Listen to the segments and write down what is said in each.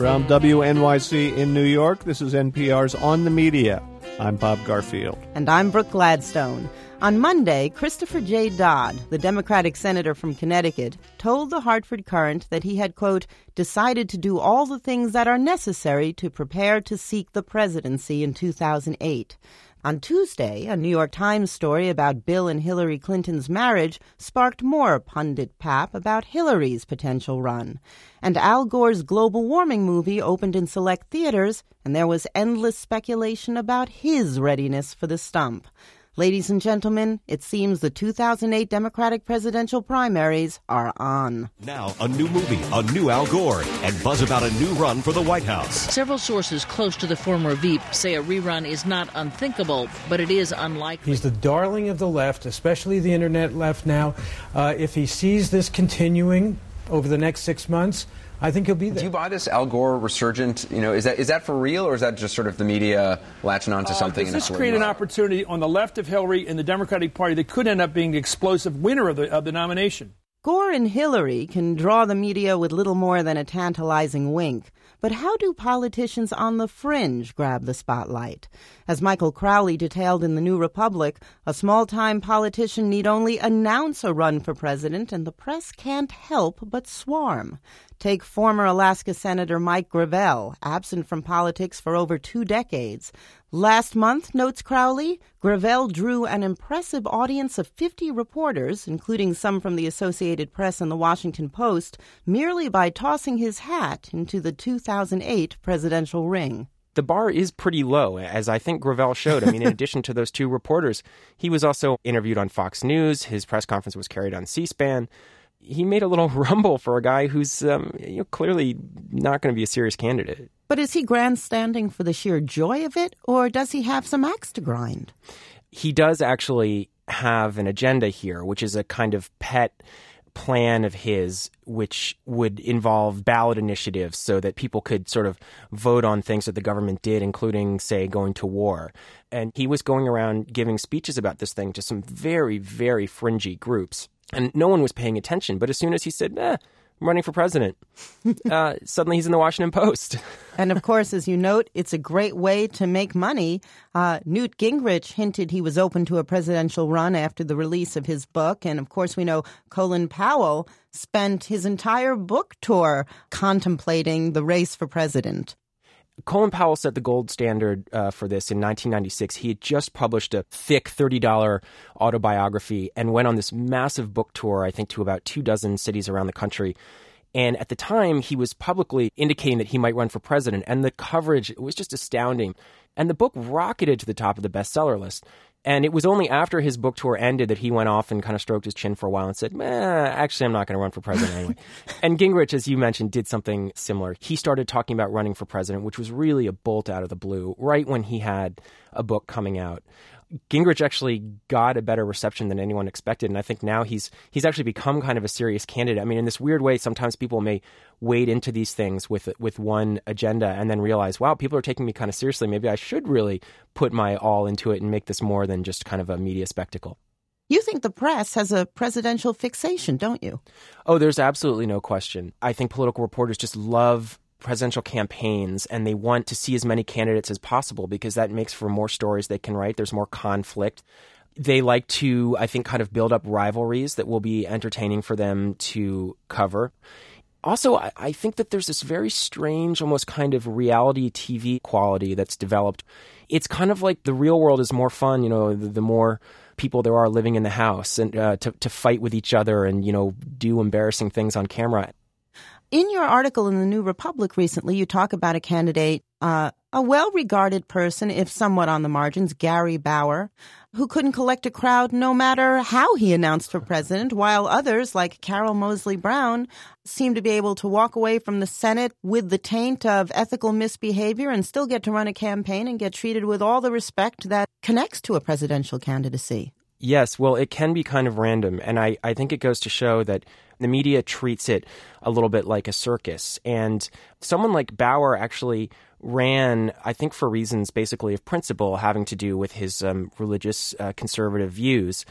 From WNYC in New York, this is NPR's On the Media. I'm Bob Garfield. And I'm Brooke Gladstone. On Monday, Christopher J. Dodd, the Democratic senator from Connecticut, told the Hartford Courant that he had, quote, decided to do all the things that are necessary to prepare to seek the presidency in 2008. On Tuesday, a New York Times story about Bill and Hillary Clinton's marriage sparked more pundit pap about Hillary's potential run. And Al Gore's global warming movie opened in select theaters, and there was endless speculation about his readiness for the stump. Ladies and gentlemen, it seems the 2008 Democratic presidential primaries are on. Now, a new movie, a new Al Gore, and buzz about a new run for the White House. Several sources close to the former Veep say a rerun is not unthinkable, but it is unlikely. He's the darling of the left, especially the internet left now. If he sees this continuing over the next 6 months, I think he'll be there. Do you buy this Al Gore resurgent? Is that for real, or is that just sort of the media latching onto something? Does this create an opportunity on the left of Hillary and the Democratic Party that could end up being the explosive winner of the nomination? Gore and Hillary can draw the media with little more than a tantalizing wink. But how do politicians on the fringe grab the spotlight? As Michael Crowley detailed in The New Republic, a small-time politician need only announce a run for president, and the press can't help but swarm. Take former Alaska Senator Mike Gravel, absent from politics for over 2 decades. Last month, notes Crowley, Gravel drew an impressive audience of 50 reporters, including some from the Associated Press and the Washington Post, merely by tossing his hat into the 2008 presidential ring. The bar is pretty low, as I think Gravel showed. I mean, in addition to those 2 reporters, he was also interviewed on Fox News. His press conference was carried on C-SPAN. He made a little rumble for a guy who's clearly not going to be a serious candidate. But is he grandstanding for the sheer joy of it, or does he have some axe to grind? He does actually have an agenda here, which is a kind of pet plan of his, which would involve ballot initiatives so that people could sort of vote on things that the government did, including, say, going to war. And he was going around giving speeches about this thing to some very, very fringy groups. And no one was paying attention. But as soon as he said, I'm running for president, suddenly he's in the Washington Post. And of course, as you note, it's a great way to make money. Newt Gingrich hinted he was open to a presidential run after the release of his book. And of course, we know Colin Powell spent his entire book tour contemplating the race for president. Colin Powell set the gold standard for this in 1996. He had just published a thick $30 autobiography and went on this massive book tour, I think, to about 24 cities around the country. And at the time, he was publicly indicating that he might run for president. And the coverage was just astounding. And the book rocketed to the top of the bestseller list. And it was only after his book tour ended that he went off and kind of stroked his chin for a while and said, actually, I'm not going to run for president anyway. And Gingrich, as you mentioned, did something similar. He started talking about running for president, which was really a bolt out of the blue, right when he had a book coming out. Gingrich actually got a better reception than anyone expected, and I think now he's actually become kind of a serious candidate. I mean, in this weird way, sometimes people may wade into these things with one agenda and then realize, wow, people are taking me kind of seriously. Maybe I should really put my all into it and make this more than just kind of a media spectacle. You think the press has a presidential fixation, don't you? Oh, there's absolutely no question. I think political reporters just love presidential campaigns, and they want to see as many candidates as possible because that makes for more stories they can write. There's more conflict. They like to, I think, kind of build up rivalries that will be entertaining for them to cover. Also, I think that there's this very strange, almost kind of reality TV quality that's developed. It's kind of like the real world is more fun, the more people there are living in the house and to fight with each other and, do embarrassing things on camera. In your article in The New Republic recently, you talk about a candidate, a well-regarded person, if somewhat on the margins, Gary Bauer, who couldn't collect a crowd no matter how he announced for president, while others, like Carol Moseley Brown, seem to be able to walk away from the Senate with the taint of ethical misbehavior and still get to run a campaign and get treated with all the respect that connects to a presidential candidacy. Yes, well, it can be kind of random, and I think it goes to show that the media treats it a little bit like a circus. And someone like Bauer actually ran, I think for reasons basically of principle having to do with his religious conservative views.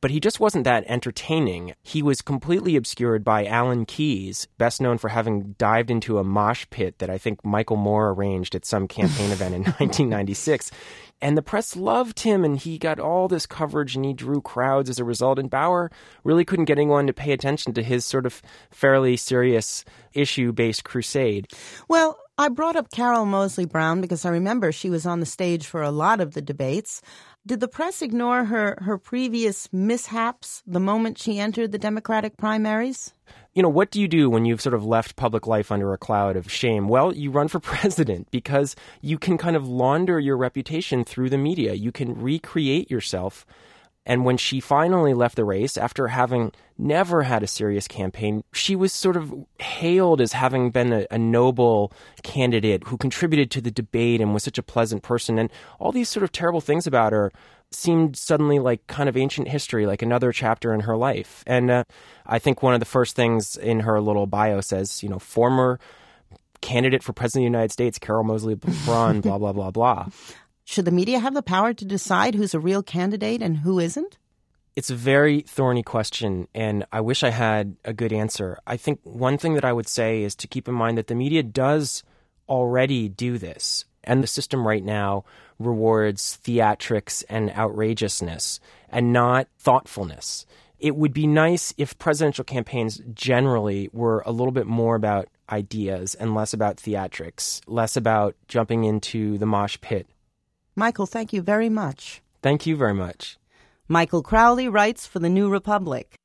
but he just wasn't that entertaining. He was completely obscured by Alan Keyes, best known for having dived into a mosh pit that I think Michael Moore arranged at some campaign event in 1996. And the press loved him, and he got all this coverage, and he drew crowds as a result. And Bauer really couldn't get anyone to pay attention to his sort of fairly serious issue-based crusade. Well, I brought up Carol Moseley Brown because I remember she was on the stage for a lot of the debates. Did the press ignore her previous mishaps the moment she entered the Democratic primaries? You know, what do you do when you've sort of left public life under a cloud of shame? Well, you run for president because you can kind of launder your reputation through the media. You can recreate yourself. And when she finally left the race, after having never had a serious campaign, she was sort of hailed as having been a noble candidate who contributed to the debate and was such a pleasant person. And all these sort of terrible things about her seemed suddenly like kind of ancient history, like another chapter in her life. And I think one of the first things in her little bio says, you know, former candidate for president of the United States, Carol Moseley Braun, blah, blah, blah, blah. Should the media have the power to decide who's a real candidate and who isn't? It's a very thorny question, and I wish I had a good answer. I think one thing that I would say is to keep in mind that the media does already do this. And the system right now rewards theatrics and outrageousness and not thoughtfulness. It would be nice if presidential campaigns generally were a little bit more about ideas and less about theatrics, less about jumping into the mosh pit. Michael, thank you very much. Thank you very much. Michael Crowley writes for The New Republic.